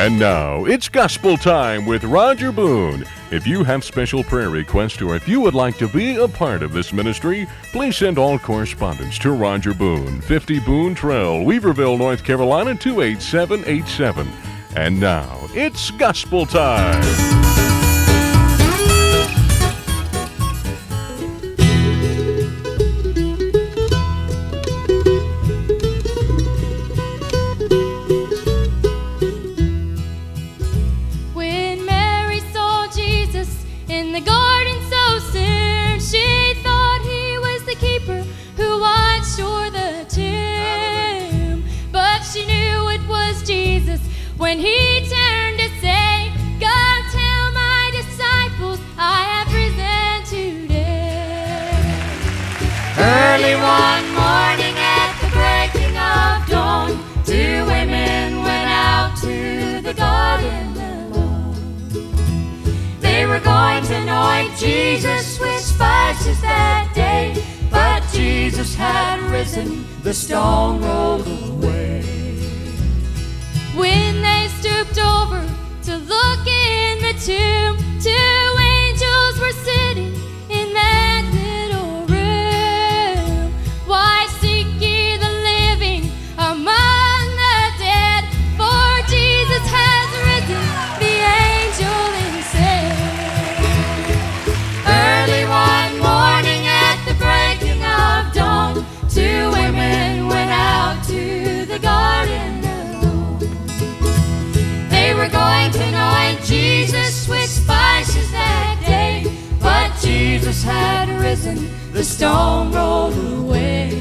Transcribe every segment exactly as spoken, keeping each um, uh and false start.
And now, it's Gospel Time with Roger Boone. If you have special prayer requests or if you would like to be a part of this ministry, please send all correspondence to Roger Boone, fifty Boone Trail, Weaverville, North Carolina, two eight seven eight seven. And now, it's Gospel Time. When he turned to say, "Go tell my disciples I have risen today." Early one morning at the breaking of dawn, two women went out to the garden alone. They were going to anoint Jesus with spices that day, but Jesus had risen, the stone rolled away. When they stooped over to look in the tomb, two angels were sitting in that little room. Why seek ye the living among the dead? For Jesus has risen, the angel said. Early one morning at the breaking of dawn, two women went out to the garden. They were going to anoint Jesus with spices that day, but Jesus had risen, the stone rolled away.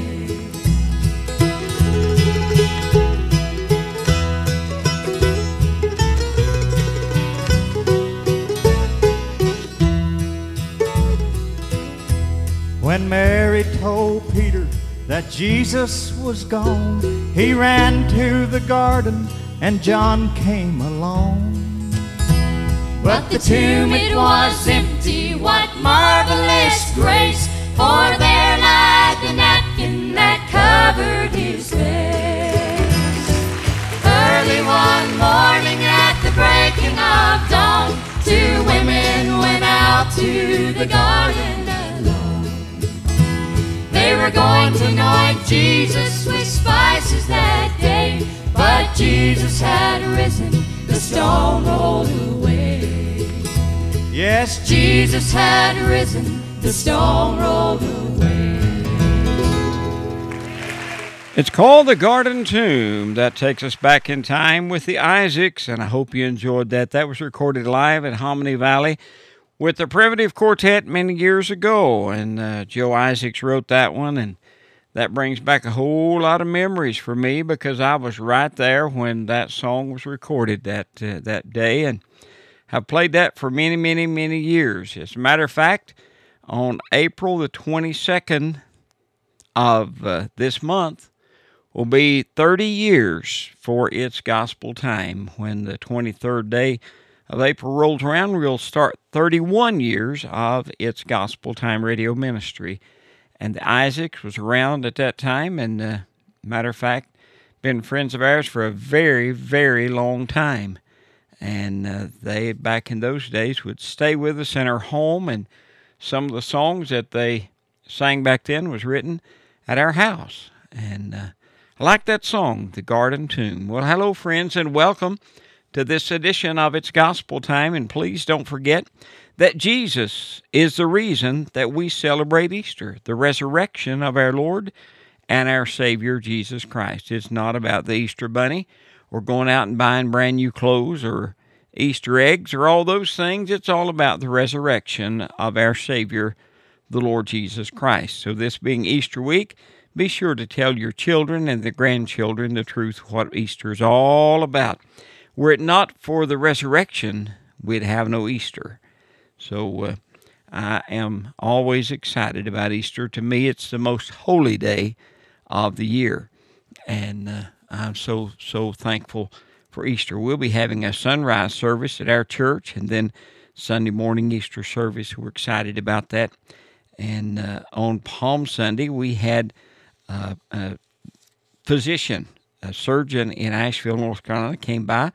When Mary told Peter that Jesus was gone, he ran to the garden and John came along. But the tomb, it was empty, what marvelous grace, for there lied the napkin that covered his face. Early one morning at the breaking of dawn, two women went out to the garden alone. They were going to anoint Jesus with spices that day, but Jesus had risen, the stone rolled away. Yes, Jesus had risen, the stone rolled away. It's called The Garden Tomb. That takes us back in time with the Isaacs, and I hope you enjoyed that. That was recorded live at Hominy Valley with the Primitive Quartet many years ago, and uh, Joe Isaacs wrote that one, and that brings back a whole lot of memories for me because I was right there when that song was recorded that uh, that day, and have played that for many, many, many years. As a matter of fact, on April the twenty-second of uh, this month will be thirty years for its gospel time. When the twenty-third day of April rolls around, we'll start thirty-one years of its gospel time radio ministry. And the Isaacs was around at that time, and uh, matter of fact, been friends of ours for a very, very long time. And uh, they, back in those days, would stay with us in our home, and some of the songs that they sang back then was written at our house. And uh, I like that song, The Garden Tomb. Well, hello, friends, and welcome to this edition of It's Gospel Time. And please don't forget that Jesus is the reason that we celebrate Easter, the resurrection of our Lord and our Savior, Jesus Christ. It's not about the Easter bunny or going out and buying brand new clothes or Easter eggs or all those things. It's all about the resurrection of our Savior, the Lord Jesus Christ. So this being Easter week, be sure to tell your children and the grandchildren the truth, what Easter is all about. Were it not for the resurrection, we'd have no Easter. So uh, I am always excited about Easter. To me, it's the most holy day of the year. And uh, I'm so, so thankful for Easter. We'll be having a sunrise service at our church and then Sunday morning Easter service. We're excited about that. And uh, on Palm Sunday, we had uh, a physician, a surgeon in Asheville, North Carolina, came by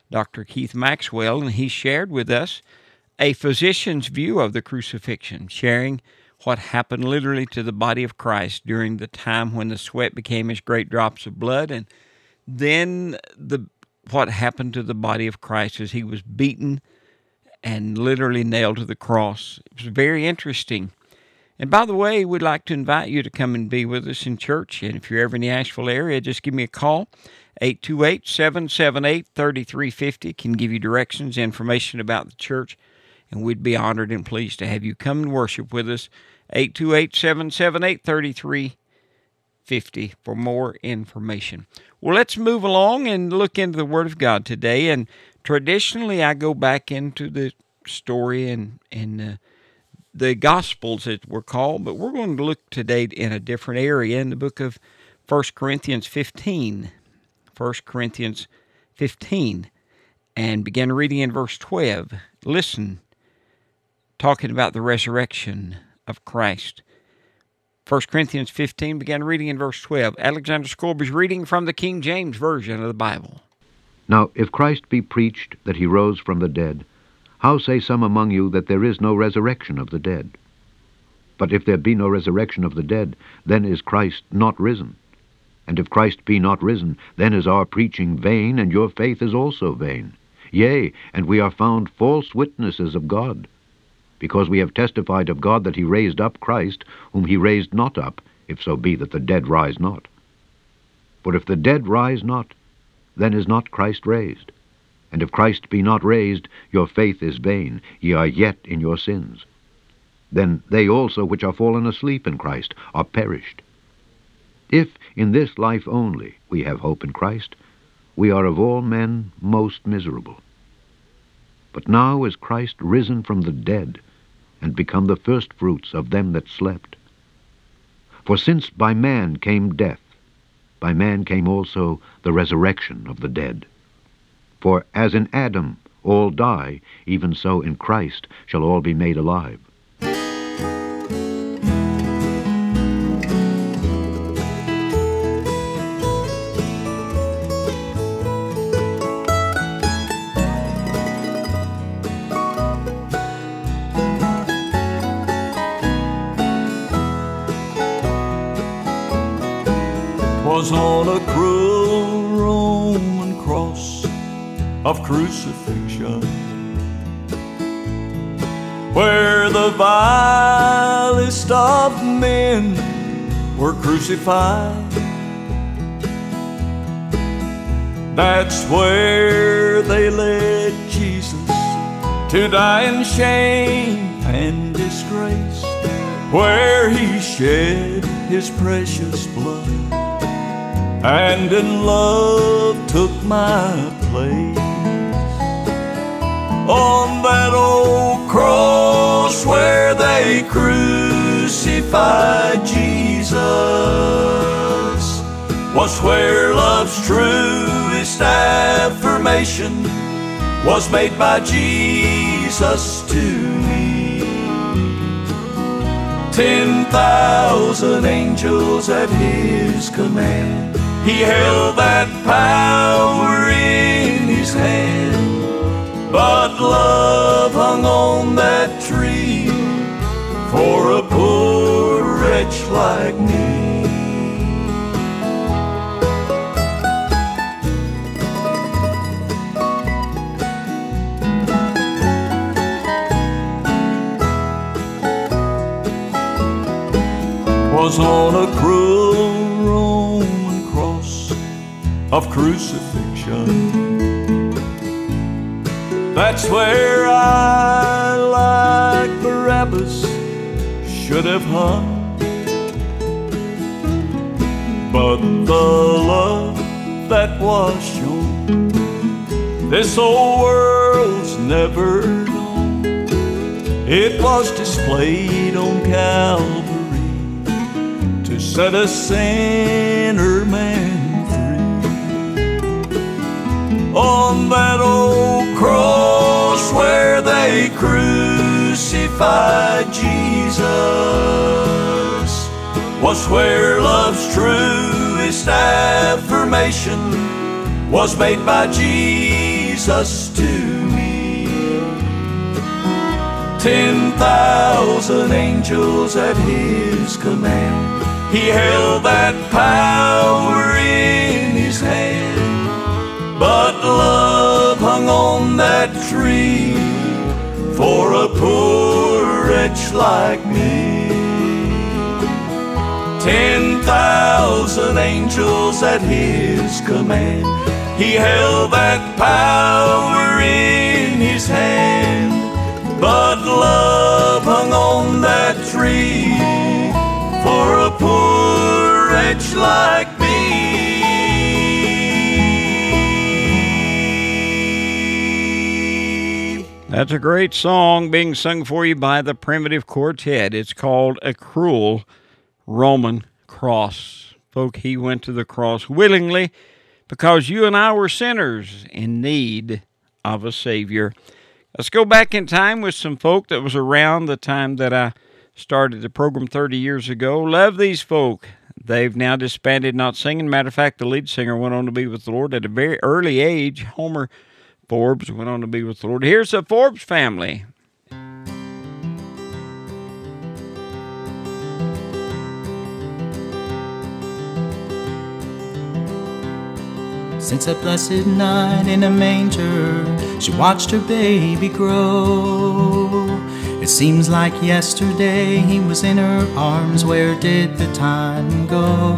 Doctor Keith Maxwell, and he shared with us a physician's view of the crucifixion, sharing what happened literally to the body of Christ during the time when the sweat became as great drops of blood, and then the what happened to the body of Christ as he was beaten and literally nailed to the cross. It was very interesting. And by the way, we'd like to invite you to come and be with us in church. And if you're ever in the Asheville area, just give me a call. eight two eight, seven seven eight, three three five zero can give you directions, information about the church, and we'd be honored and pleased to have you come and worship with us. eight two eight, seven seven eight, three three five zero for more information. Well, let's move along and look into the Word of God today. And traditionally, I go back into the story and, and uh, the Gospels, as we're called, but we're going to look today in a different area in the book of First Corinthians fifteen. First Corinthians fifteen, and begin reading in verse twelve. Listen, talking about the resurrection of Christ. First Corinthians fifteen, began reading in verse twelve. Alexander Scorby's reading from the King James Version of the Bible. Now, if Christ be preached that he rose from the dead, how say some among you that there is no resurrection of the dead? But if there be no resurrection of the dead, then is Christ not risen. And if Christ be not risen, then is our preaching vain, and your faith is also vain. Yea, and we are found false witnesses of God, because we have testified of God that he raised up Christ, whom he raised not up, if so be that the dead rise not. For if the dead rise not, then is not Christ raised. And if Christ be not raised, your faith is vain, ye are yet in your sins. Then they also which are fallen asleep in Christ are perished. If in this life only we have hope in Christ, we are of all men most miserable. But now is Christ risen from the dead, and become the firstfruits of them that slept. For since by man came death, by man came also the resurrection of the dead. For as in Adam all die, even so in Christ shall all be made alive. Was on a cruel Roman cross of crucifixion, where the vilest of men were crucified. That's where they led Jesus to die in shame and disgrace, where he shed his precious blood and in love took my place. On that old cross where they crucified Jesus was where love's truest affirmation was made by Jesus to me. Ten thousand angels at his command, he held that power in his hand, but love hung on that tree for a poor wretch like me. Was on a cruel Roman cross of crucifixion. That's where I, like Barabbas, should have hung. But the love that was shown, this old world's never known. It was displayed on Calvary to set a sinner man on that old cross where they crucified Jesus was where love's truest affirmation was made by Jesus Jesus to me. Ten thousand angels at his command, he held that power in his hand. But love hung on that tree for a poor wretch like me. Ten thousand angels at his command, he held that power in his hand. But love hung on that tree for a poor wretch like me. That's a great song being sung for you by the Primitive Quartet. It's called A Cruel Roman Cross. Folk, he went to the cross willingly because you and I were sinners in need of a Savior. Let's go back in time with some folk that was around the time that I started the program thirty years ago. Love these folk. They've now disbanded, not singing. Matter of fact, the lead singer went on to be with the Lord at a very early age. Homer Forbes went on to be with the Lord. Here's the Forbes family. Since that blessed night in a manger, she watched her baby grow. It seems like yesterday he was in her arms. Where did the time go?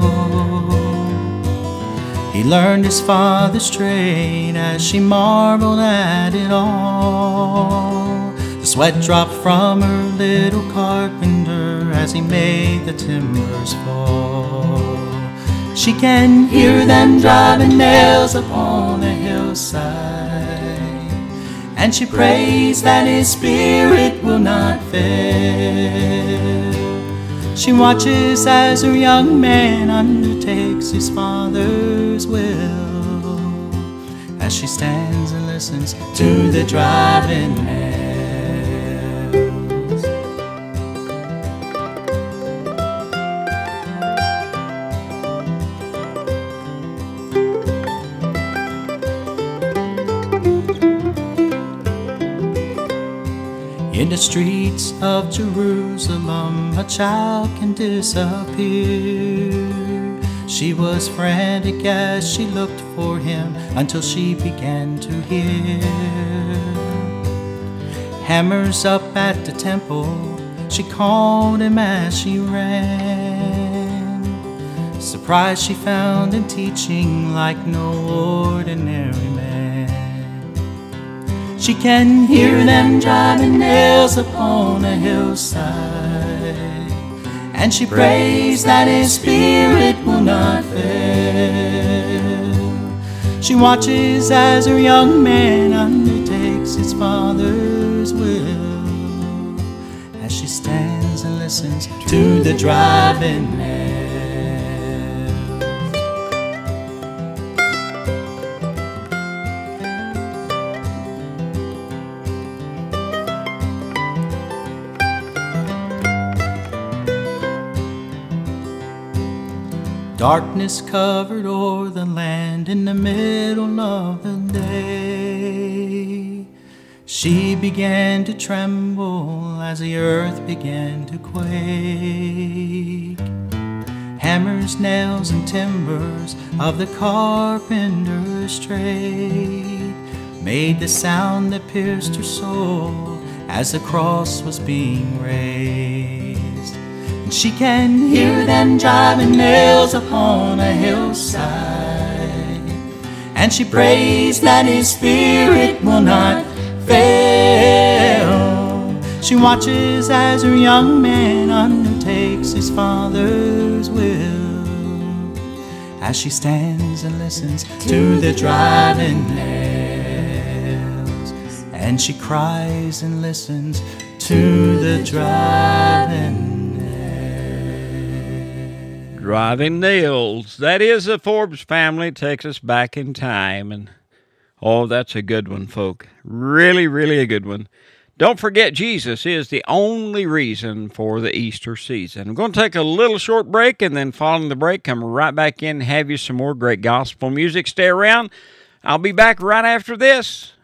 He learned his father's trade as she marveled at it all. The sweat dropped from her little carpenter as he made the timbers fall. She can hear them driving nails upon the hillside, and she prays that his spirit will not fail. She watches as her young man undertakes his father's will, as she stands and listens to the driving nails. In the streets of Jerusalem, a child can disappear. She was frantic as she looked for him until she began to hear hammers up at the temple. She called him as she ran. Surprised she found him teaching like no ordinary man. She can hear them driving nails upon a hillside, and she prays that his spirit will not fail. She watches as her young man undertakes his father's will, as she stands and listens to the driving nails. Darkness covered o'er the land in the middle of the day. She began to tremble as the earth began to quake. Hammers, nails, and timbers of the carpenter's trade made the sound that pierced her soul as the cross was being raised. And she can hear them driving nails upon a hillside, and she prays that his spirit will not fail. She watches as her young man undertakes his father's will, as she stands and listens to the driving nails, and she cries and listens to the driving nails. Driving Nails. That is the Forbes family. Takes us back in time. And oh, that's a good one, folk. Really, really a good one. Don't forget, Jesus is the only reason for the Easter season. I'm going to take a little short break, and then following the break, come right back in and have you some more great gospel music. Stay around. I'll be back right after this.